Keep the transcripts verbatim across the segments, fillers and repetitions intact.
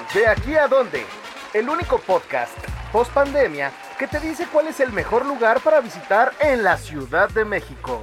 De aquí a dónde, el único podcast post pandemia que te dice cuál es el mejor lugar para visitar en la Ciudad de México.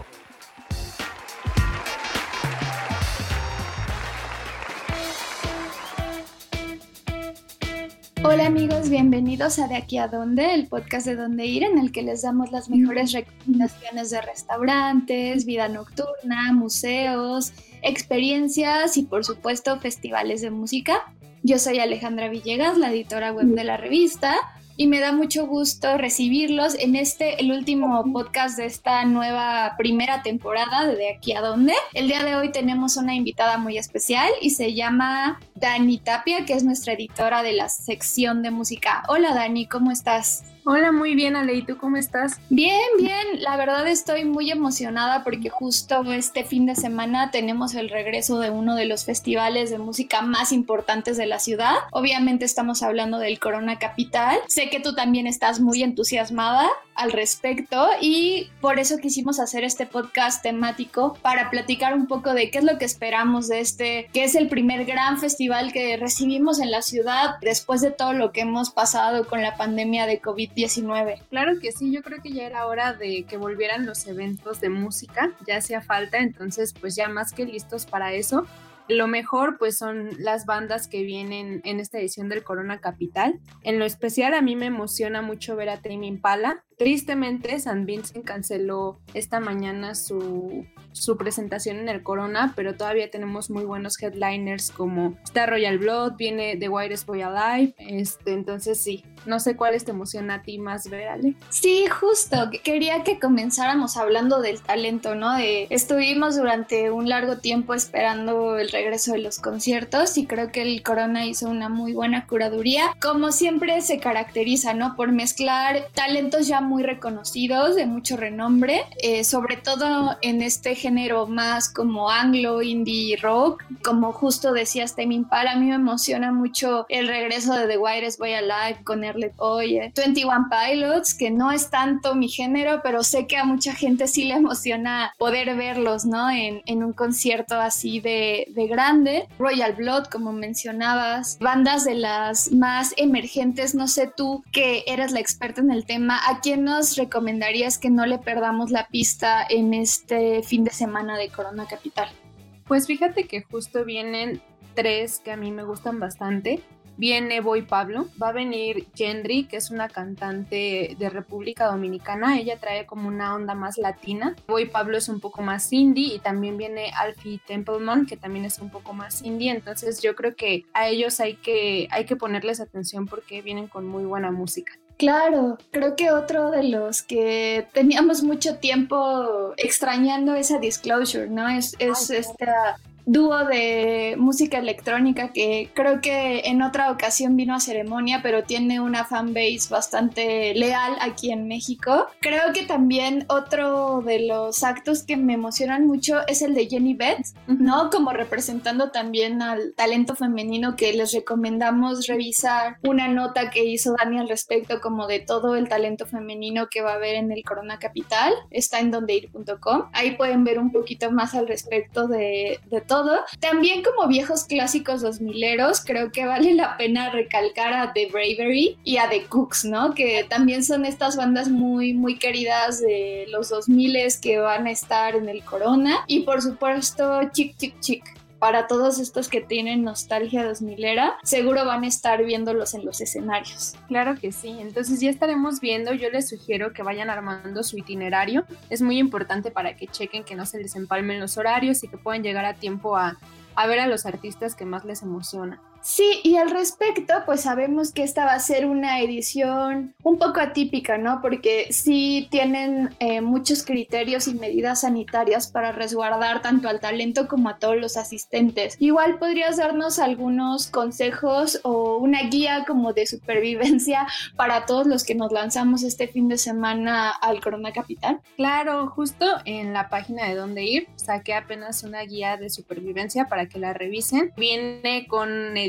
Hola amigos, bienvenidos a De aquí a dónde, el podcast de dónde ir, en el que les damos las mejores recomendaciones de restaurantes, vida nocturna, museos, experiencias y por supuesto festivales de música. Yo soy Alejandra Villegas, la editora web de la revista, y me da mucho gusto recibirlos en este, el último podcast de esta nueva primera temporada de De aquí a dónde. El día de hoy tenemos una invitada muy especial y se llama Dani Tapia, que es nuestra editora de la sección de música. Hola Dani, ¿cómo estás? Hola, muy bien Ale, ¿y tú cómo estás? Bien, bien, la verdad estoy muy emocionada porque justo este fin de semana tenemos el regreso de uno de los festivales de música más importantes de la ciudad. Obviamente estamos hablando del Corona Capital. Sé que tú también estás muy entusiasmada al respecto y por eso quisimos hacer este podcast temático para platicar un poco de qué es lo que esperamos de este, que es el primer gran festival que recibimos en la ciudad después de todo lo que hemos pasado con la pandemia de covid diecinueve. Claro que sí, yo creo que ya era hora de que volvieran los eventos de música, ya hacía falta, entonces pues ya más que listos para eso. Lo mejor pues son las bandas que vienen en esta edición del Corona Capital. En lo especial a mí me emociona mucho ver a Tame Impala. Tristemente San Vincent canceló esta mañana su, su presentación en el Corona, pero todavía tenemos muy buenos headliners como está Royal Blood, viene The Whitest Boy Alive, este, entonces sí, no sé cuáles te emociona a ti más ver, Ale. Sí, justo, quería que comenzáramos hablando del talento, ¿no? De, estuvimos durante un largo tiempo esperando el regreso de los conciertos y creo que el Corona hizo una muy buena curaduría. Como siempre se caracteriza, ¿no? Por mezclar talentos ya muy reconocidos, de mucho renombre, eh, sobre todo en este género más como anglo, indie rock, como justo decías Tame Impala. A mí me emociona mucho el regreso de The Whitest Boy Alive con Erlet Oye, veintiuno Pilots, que no es tanto mi género, pero sé que a mucha gente sí le emociona poder verlos, ¿no? En, en un concierto así de, de grande. Royal Blood, como mencionabas, bandas de las más emergentes. No sé tú, que eres la experta en el tema, ¿a quién nos recomendarías que no le perdamos la pista en este fin de semana de Corona Capital? Pues fíjate que justo vienen tres que a mí me gustan bastante. Viene Boy Pablo, va a venir Gendry, que es una cantante de República Dominicana, ella trae como una onda más latina. Boy Pablo es un poco más indie y también viene Alfie Templeman, que también es un poco más indie, entonces yo creo que a ellos hay que, hay que ponerles atención porque vienen con muy buena música. Claro, creo que otro de los que teníamos mucho tiempo extrañando esa Disclosure, ¿no? Es, es Ay, esta dúo de música electrónica que creo que en otra ocasión vino a Ceremonia, pero tiene una fanbase bastante leal aquí en México. Creo que también otro de los actos que me emocionan mucho es el de Jenny Beth, ¿no? Como representando también al talento femenino, que les recomendamos revisar una nota que hizo Dani al respecto, como de todo el talento femenino que va a haber en el Corona Capital. Está en donde ir punto com. Ahí pueden ver un poquito más al respecto de, de todo. También como viejos clásicos dos mileros, creo que vale la pena recalcar a The Bravery y a The Cooks, ¿no? Que también son estas bandas muy, muy queridas de los dos miles que van a estar en el Corona. Y por supuesto, Chic Chic Chic. Para todos estos que tienen nostalgia dos milera, seguro van a estar viéndolos en los escenarios. Claro que sí, entonces ya estaremos viendo. Yo les sugiero que vayan armando su itinerario. Es muy importante para que chequen que no se les empalmen los horarios y que puedan llegar a tiempo a, a ver a los artistas que más les emociona. Sí, y al respecto, pues sabemos que esta va a ser una edición un poco atípica, ¿no? Porque sí tienen eh, muchos criterios y medidas sanitarias para resguardar tanto al talento como a todos los asistentes. Igual podrías darnos algunos consejos o una guía como de supervivencia para todos los que nos lanzamos este fin de semana al Corona Capital. Claro, justo en la página de Dónde Ir saqué apenas una guía de supervivencia para que la revisen. Viene con edición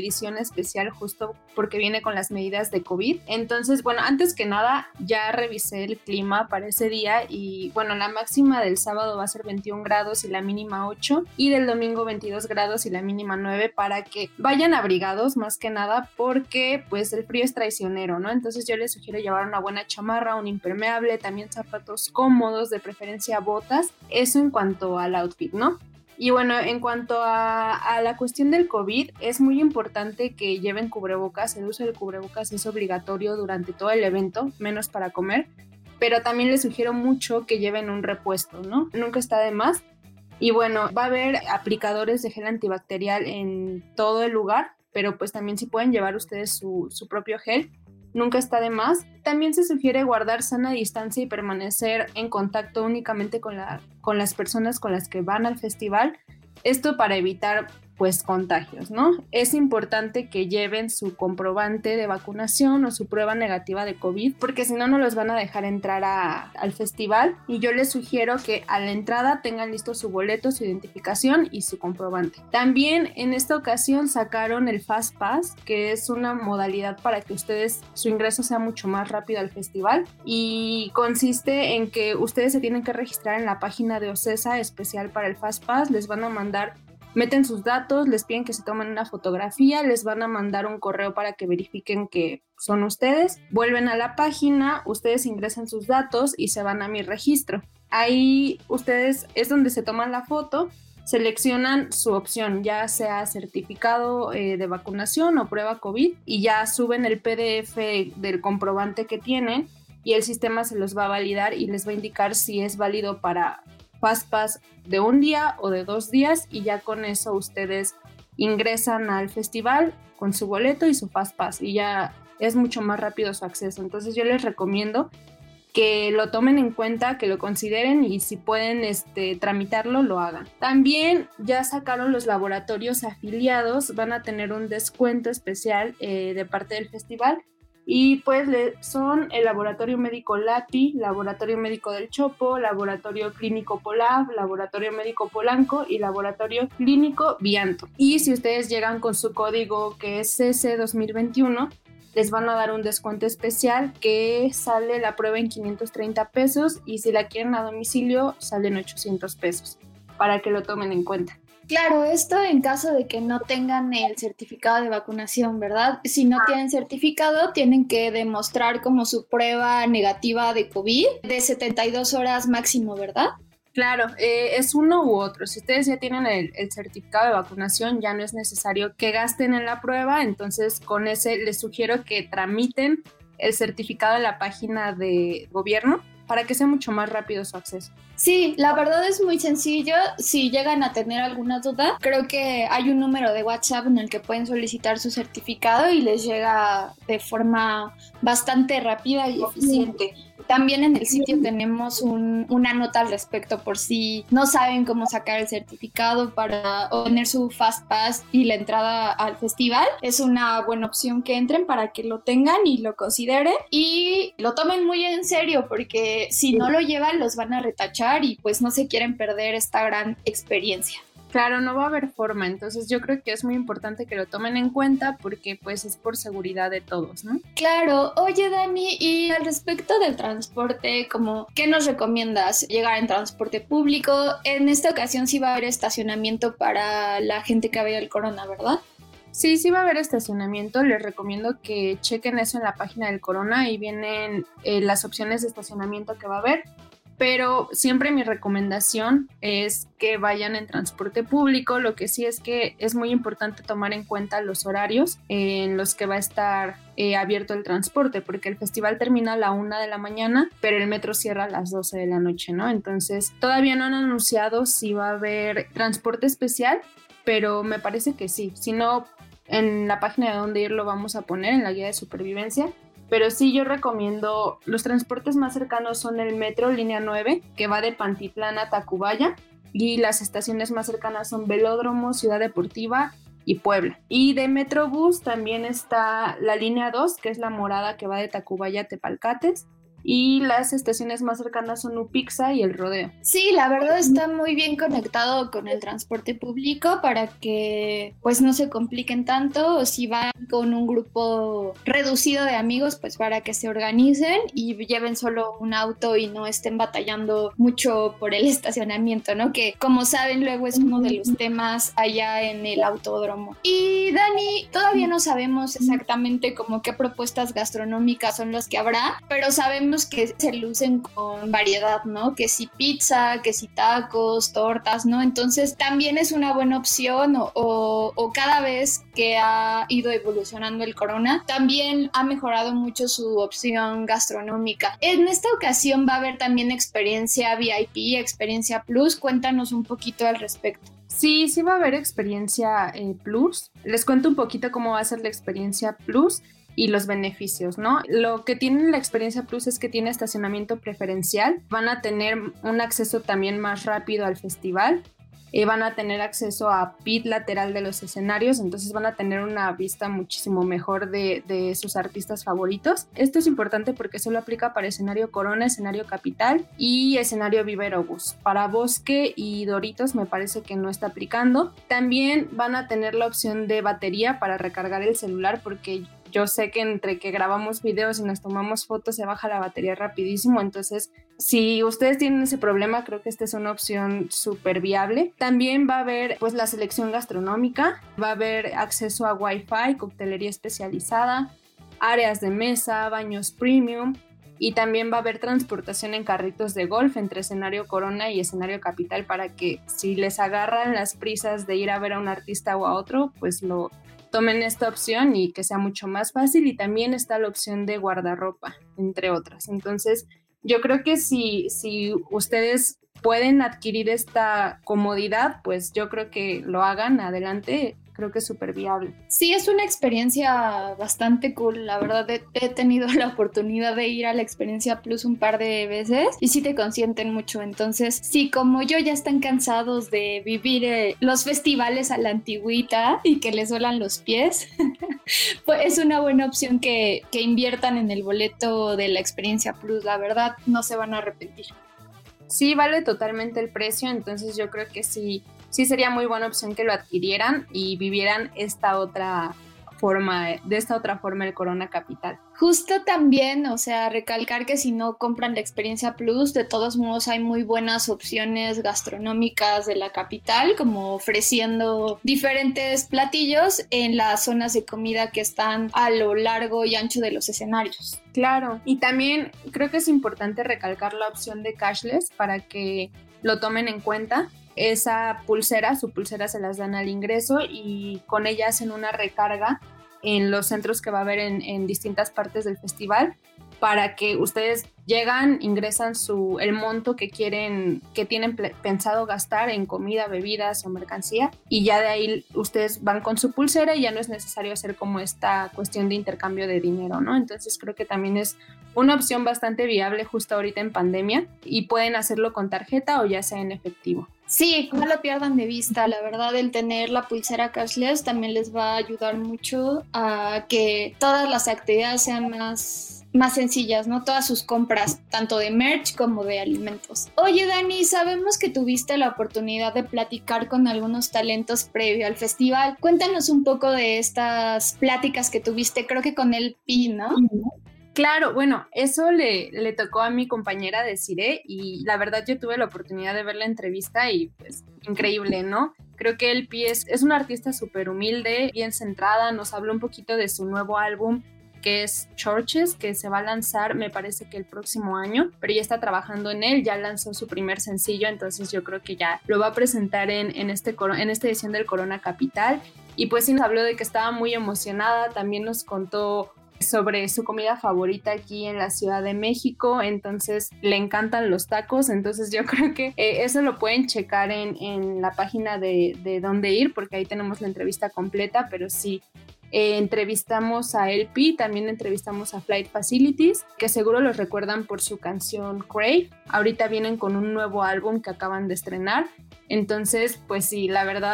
edición especial justo porque viene con las medidas de COVID. Entonces, bueno, antes que nada ya revisé el clima para ese día y bueno, la máxima del sábado va a ser veintiún grados y la mínima ocho, y del domingo veintidós grados y la mínima nueve, para que vayan abrigados más que nada porque pues el frío es traicionero, ¿no? Entonces yo les sugiero llevar una buena chamarra, un impermeable, también zapatos cómodos, de preferencia botas. Eso en cuanto al outfit, ¿no? Y bueno, en cuanto a, a la cuestión del COVID, es muy importante que lleven cubrebocas. El uso del cubrebocas es obligatorio durante todo el evento, menos para comer, pero también les sugiero mucho que lleven un repuesto, ¿no? Nunca está de más. Y bueno, va a haber aplicadores de gel antibacterial en todo el lugar, pero pues también si pueden llevar ustedes su, su propio gel, nunca está de más. También se sugiere guardar sana distancia y permanecer en contacto únicamente con, la, con las personas con las que van al festival. Esto para evitar pues contagios, ¿no? Es importante que lleven su comprobante de vacunación o su prueba negativa de COVID, porque si no, no los van a dejar entrar a, al festival. Y yo les sugiero que a la entrada tengan listo su boleto, su identificación y su comprobante. También en esta ocasión sacaron el Fast Pass, que es una modalidad para que ustedes, su ingreso sea mucho más rápido al festival, y consiste en que ustedes se tienen que registrar en la página de OCESA especial para el Fast Pass. Les van a mandar Meten sus datos, les piden que se tomen una fotografía, les van a mandar un correo para que verifiquen que son ustedes. Vuelven a la página, ustedes ingresan sus datos y se van a Mi Registro. Ahí ustedes es donde se toman la foto, seleccionan su opción, ya sea certificado eh, de vacunación o prueba COVID, y ya suben el P D F del comprobante que tienen y el sistema se los va a validar y les va a indicar si es válido para Fast Pass de un día o de dos días, y ya con eso ustedes ingresan al festival con su boleto y su Fast Pass y ya es mucho más rápido su acceso. Entonces yo les recomiendo que lo tomen en cuenta, que lo consideren y si pueden este, tramitarlo, lo hagan. También ya sacaron los laboratorios afiliados, van a tener un descuento especial eh, de parte del festival. Y pues son el Laboratorio Médico Lati, Laboratorio Médico del Chopo, Laboratorio Clínico Polab, Laboratorio Médico Polanco y Laboratorio Clínico Vianto. Y si ustedes llegan con su código que es C C dos mil veintiuno, les van a dar un descuento especial que sale la prueba en quinientos treinta pesos y si la quieren a domicilio salen ochocientos pesos, para que lo tomen en cuenta. Claro, esto en caso de que no tengan el certificado de vacunación, ¿verdad? Si no tienen certificado, tienen que demostrar como su prueba negativa de COVID de setenta y dos horas máximo, ¿verdad? Claro, eh, es uno u otro. Si ustedes ya tienen el, el certificado de vacunación, ya no es necesario que gasten en la prueba, entonces con ese les sugiero que tramiten el certificado en la página de gobierno para que sea mucho más rápido su acceso. Sí, la verdad es muy sencillo. Si llegan a tener alguna duda, creo que hay un número de WhatsApp en el que pueden solicitar su certificado y les llega de forma bastante rápida y eficiente. También en el sitio tenemos un, una nota al respecto por si no saben cómo sacar el certificado para obtener su Fast Pass y la entrada al festival. Es una buena opción que entren para que lo tengan y lo consideren y lo tomen muy en serio, porque si no lo llevan los van a retachar y pues no se quieren perder esta gran experiencia. Claro, no va a haber forma, entonces yo creo que es muy importante que lo tomen en cuenta porque pues es por seguridad de todos, ¿no? Claro. Oye, Dani, y al respecto del transporte, como ¿qué nos recomiendas? ¿Llegar en transporte público? En esta ocasión sí va a haber estacionamiento para la gente que ha habido el corona, ¿verdad? Sí, sí va a haber estacionamiento. Les recomiendo que chequen eso en la página del corona, ahí vienen eh, las opciones de estacionamiento que va a haber. Pero siempre mi recomendación es que vayan en transporte público. Lo que sí es que es muy importante tomar en cuenta los horarios en los que va a estar eh, abierto el transporte, porque el festival termina a la una de la mañana, pero el metro cierra a las doce de la noche, ¿no? Entonces todavía no han anunciado si va a haber transporte especial, pero me parece que sí. Si no, en la página de dónde ir lo vamos a poner en la guía de supervivencia. Pero sí, yo recomiendo, los transportes más cercanos son el metro línea nueve, que va de Pantitlán a Tacubaya, y las estaciones más cercanas son Velódromo, Ciudad Deportiva y Puebla. Y de Metrobús también está la línea dos, que es la morada que va de Tacubaya a Tepalcates, y las estaciones más cercanas son Upixa y El Rodeo. Sí, la verdad está muy bien conectado con el transporte público para que pues no se compliquen tanto, o si van con un grupo reducido de amigos, pues para que se organicen y lleven solo un auto y no estén batallando mucho por el estacionamiento, ¿no? Que como saben luego es uno de los temas allá en el autódromo. Y Dani, todavía no sabemos exactamente como qué propuestas gastronómicas son las que habrá, pero sabemos que se lucen con variedad, ¿no? Que si pizza, que si tacos, tortas, ¿no? Entonces también es una buena opción o, o, o cada vez que ha ido evolucionando el Corona, también ha mejorado mucho su opción gastronómica. En esta ocasión va a haber también experiencia V I P, experiencia Plus. Cuéntanos un poquito al respecto. Sí, sí va a haber experiencia eh, Plus. Les cuento un poquito cómo va a ser la experiencia Plus y los beneficios, ¿no? Lo que tiene la experiencia Plus es que tiene estacionamiento preferencial, van a tener un acceso también más rápido al festival, eh, van a tener acceso a pit lateral de los escenarios, entonces van a tener una vista muchísimo mejor de, de sus artistas favoritos. Esto es importante porque solo aplica para escenario Corona, escenario Capital y escenario Viva Aerobús. Para Bosque y Doritos me parece que no está aplicando. También van a tener la opción de batería para recargar el celular, porque yo sé que entre que grabamos videos y nos tomamos fotos se baja la batería rapidísimo, entonces si ustedes tienen ese problema, creo que esta es una opción súper viable. También va a haber pues la selección gastronómica, va a haber acceso a Wi-Fi, coctelería especializada, áreas de mesa, baños premium, y también va a haber transportación en carritos de golf entre escenario Corona y escenario Capital para que si les agarran las prisas de ir a ver a un artista o a otro, pues lo tomen esta opción y que sea mucho más fácil. Y también está la opción de guardarropa, entre otras. Entonces, yo creo que si, si ustedes pueden adquirir esta comodidad, pues yo creo que lo hagan, adelante. Creo que es súper viable. Sí, es una experiencia bastante cool, la verdad. He, he tenido la oportunidad de ir a la experiencia Plus un par de veces y sí te consienten mucho. Entonces, sí, como yo ya están cansados de vivir eh, los festivales a la antigüita y que les duelan los pies, pues es una buena opción que, que inviertan en el boleto de la experiencia Plus. La verdad, no se van a arrepentir. Sí, vale totalmente el precio, entonces yo creo que sí, sí sería muy buena opción que lo adquirieran y vivieran esta otra forma, de esta otra forma el Corona Capital. Justo también, o sea, recalcar que si no compran la experiencia Plus, de todos modos hay muy buenas opciones gastronómicas de la capital, como ofreciendo diferentes platillos en las zonas de comida que están a lo largo y ancho de los escenarios. Claro, y también creo que es importante recalcar la opción de cashless para que lo tomen en cuenta. Esa pulsera, su pulsera se las dan al ingreso y con ella hacen una recarga en los centros que va a haber en, en distintas partes del festival, para que ustedes llegan, ingresan su, el monto que quieren, que tienen ple- pensado gastar en comida, bebidas o mercancía, y ya de ahí ustedes van con su pulsera y ya no es necesario hacer como esta cuestión de intercambio de dinero, ¿no? Entonces creo que también es una opción bastante viable justo ahorita en pandemia y pueden hacerlo con tarjeta o ya sea en efectivo. Sí, no lo pierdan de vista, la verdad el tener la pulsera cashless también les va a ayudar mucho a que todas las actividades sean más, más sencillas, ¿no? Todas sus compras, tanto de merch como de alimentos. Oye Dani, sabemos que tuviste la oportunidad de platicar con algunos talentos previo al festival. Cuéntanos un poco de estas pláticas que tuviste, creo que con el Pi, ¿no? Claro, bueno, eso le, le tocó a mi compañera Desiree y la verdad yo tuve la oportunidad de ver la entrevista y pues increíble, ¿no? Creo que el Pi es, es una artista súper humilde, bien centrada, nos habló un poquito de su nuevo álbum que es Churches, que se va a lanzar me parece que el próximo año, pero ya está trabajando en él, ya lanzó su primer sencillo, entonces yo creo que ya lo va a presentar en, en, este, en esta edición del Corona Capital. Y pues sí nos habló de que estaba muy emocionada, también nos contó sobre su comida favorita aquí en la Ciudad de México, entonces le encantan los tacos, entonces yo creo que eh, eso lo pueden checar en, en la página de, de dónde ir, porque ahí tenemos la entrevista completa, pero sí, eh, entrevistamos a L P, también entrevistamos a Flight Facilities, que seguro los recuerdan por su canción Crave, ahorita vienen con un nuevo álbum que acaban de estrenar, entonces pues sí, la verdad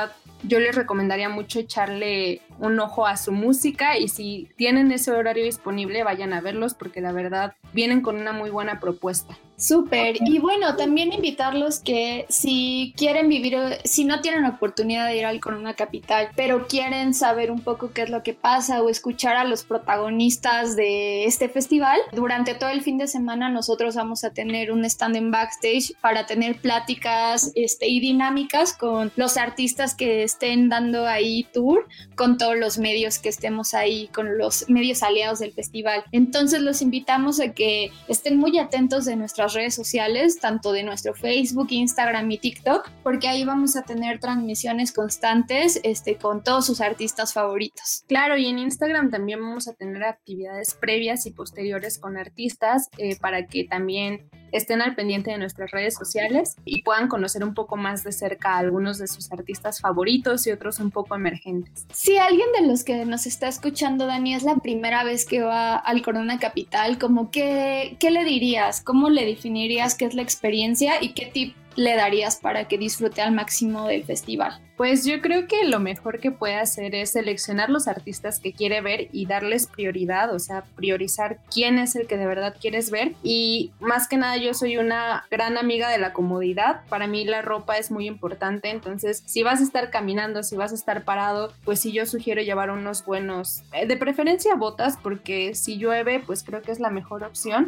yo les recomendaría mucho echarle un ojo a su música y si tienen ese horario disponible, vayan a verlos porque la verdad vienen con una muy buena propuesta. Súper, y bueno, también invitarlos que si quieren vivir, si no tienen oportunidad de ir al Corona Capital, pero quieren saber un poco qué es lo que pasa o escuchar a los protagonistas de este festival, durante todo el fin de semana nosotros vamos a tener un stand en backstage para tener pláticas este, y dinámicas con los artistas que estén dando ahí tour, con todos los medios que estemos ahí, con los medios aliados del festival. Entonces los invitamos a que estén muy atentos de nuestras redes sociales, tanto de nuestro Facebook, Instagram y TikTok, porque ahí vamos a tener transmisiones constantes este, con todos sus artistas favoritos. Claro, y en Instagram también vamos a tener actividades previas y posteriores con artistas eh, para que también estén al pendiente de nuestras redes sociales y puedan conocer un poco más de cerca a algunos de sus artistas favoritos y otros un poco emergentes. Si alguien de los que nos está escuchando, Dani, es la primera vez que va al Corona Capital, ¿cómo qué, qué le dirías? ¿Cómo le definirías qué es la experiencia y qué tip le darías para que disfrute al máximo del festival? Pues yo creo que lo mejor que puede hacer es seleccionar los artistas que quiere ver y darles prioridad, o sea, priorizar quién es el que de verdad quieres ver. Y más que nada yo soy una gran amiga de la comodidad, para mí la ropa es muy importante, entonces si vas a estar caminando, si vas a estar parado, pues sí yo sugiero llevar unos buenos, de preferencia botas, porque si llueve pues creo que es la mejor opción,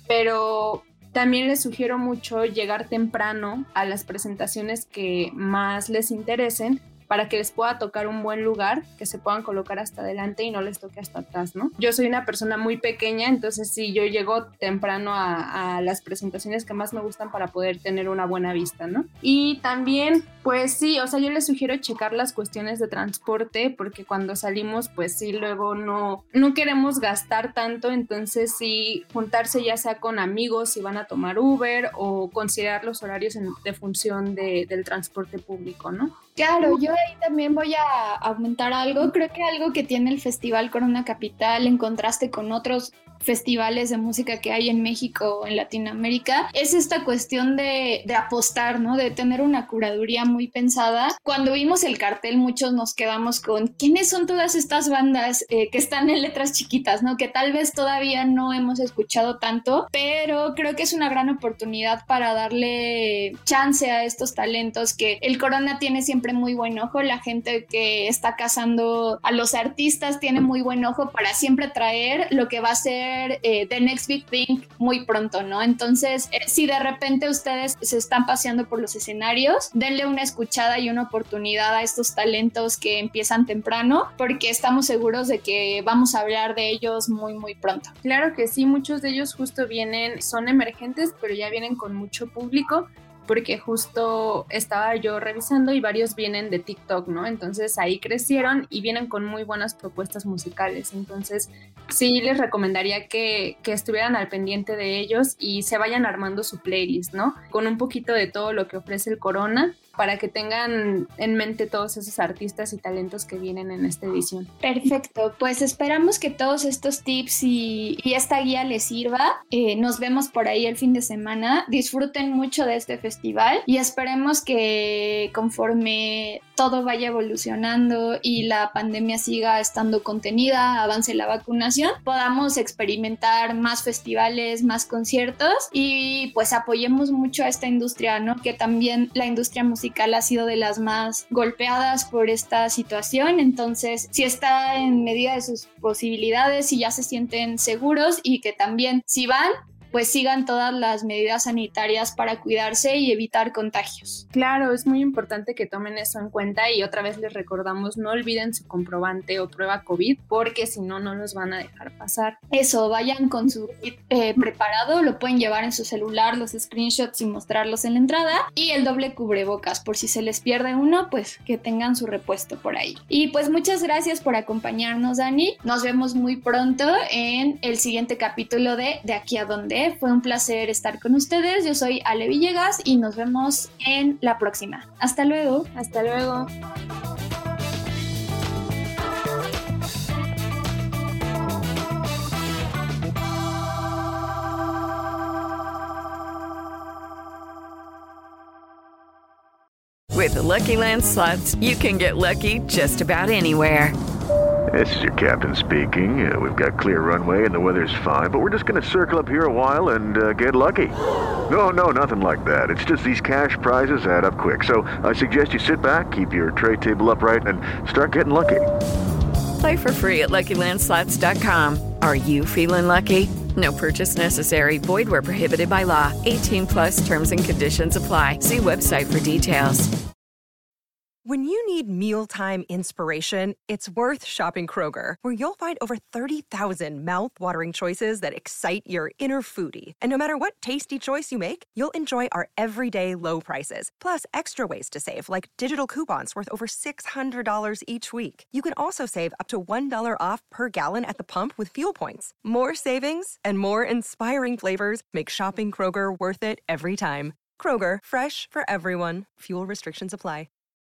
pero también les sugiero mucho llegar temprano a las presentaciones que más les interesen para que les pueda tocar un buen lugar, que se puedan colocar hasta adelante y no les toque hasta atrás, ¿no? Yo soy una persona muy pequeña, entonces sí, yo llego temprano a, a las presentaciones que más me gustan para poder tener una buena vista, ¿no? Y también, pues sí, o sea, yo les sugiero checar las cuestiones de transporte, porque cuando salimos, pues sí, luego no, no queremos gastar tanto, entonces sí, juntarse ya sea con amigos si van a tomar Uber o considerar los horarios en, de función de, del transporte público, ¿no? Claro, yo ahí también voy a aumentar algo. Creo que algo que tiene el Festival Corona Capital en contraste con otros festivales de música que hay en México o en Latinoamérica es esta cuestión de, de apostar, ¿no? De tener una curaduría muy pensada. Cuando vimos el cartel muchos nos quedamos con ¿quiénes son todas estas bandas eh, que están en letras chiquitas, ¿no? Que tal vez todavía no hemos escuchado tanto, pero creo que es una gran oportunidad para darle chance a estos talentos que el Corona tiene siempre muy buen ojo. La gente que está cazando a los artistas tiene muy buen ojo para siempre traer lo que va a ser Eh, the next big thing muy pronto, ¿no? Entonces, eh, si de repente ustedes se están paseando por los escenarios, denle una escuchada y una oportunidad a estos talentos que empiezan temprano, porque estamos seguros de que vamos a hablar de ellos muy, muy pronto. Claro que sí, muchos de ellos justo vienen, son emergentes, pero ya vienen con mucho público, porque justo estaba yo revisando y varios vienen de TikTok, ¿no? Entonces ahí crecieron y vienen con muy buenas propuestas musicales. Entonces sí les recomendaría que, que estuvieran al pendiente de ellos y se vayan armando su playlist, ¿no? Con un poquito de todo lo que ofrece el Corona, para que tengan en mente todos esos artistas y talentos que vienen en esta edición. Perfecto, pues esperamos que todos estos tips y, y esta guía les sirva. Eh, nos vemos por ahí el fin de semana. Disfruten mucho de este festival y esperemos que conforme todo vaya evolucionando y la pandemia siga estando contenida, avance la vacunación, podamos experimentar más festivales, más conciertos y pues apoyemos mucho a esta industria, ¿no? Que también la industria musical ha sido de las más golpeadas por esta situación, entonces si está en medida de sus posibilidades y ya se sienten seguros y que también si van, pues sigan todas las medidas sanitarias para cuidarse y evitar contagios. Claro, es muy importante que tomen eso en cuenta y otra vez les recordamos, no olviden su comprobante o prueba COVID porque si no, no los van a dejar pasar. Eso, vayan con su kit eh, preparado, lo pueden llevar en su celular, los screenshots y mostrarlos en la entrada y el doble cubrebocas, por si se les pierde uno, pues que tengan su repuesto por ahí. Y pues muchas gracias por acompañarnos, Dani. Nos vemos muy pronto en el siguiente capítulo de De Aquí a Dónde. Fue un placer estar con ustedes. Yo soy Ale Villegas y nos vemos en la próxima. Hasta luego. Hasta luego. With the Lucky Land Slots, you can get lucky just about anywhere. This is your captain speaking. Uh, we've got clear runway and the weather's fine, but we're just going to circle up here a while and uh, get lucky. No, no, nothing like that. It's just these cash prizes add up quick. So I suggest you sit back, keep your tray table upright, and start getting lucky. Play for free at Lucky Land Slots dot com. Are you feeling lucky? No purchase necessary. Void where prohibited by law. eighteen plus terms and conditions apply. See website for details. When you need mealtime inspiration, it's worth shopping Kroger, where you'll find over thirty thousand mouth-watering choices that excite your inner foodie. And no matter what tasty choice you make, you'll enjoy our everyday low prices, plus extra ways to save, like digital coupons worth over six hundred dollars each week. You can also save up to one dollar off per gallon at the pump with fuel points. More savings and more inspiring flavors make shopping Kroger worth it every time. Kroger, fresh for everyone. Fuel restrictions apply.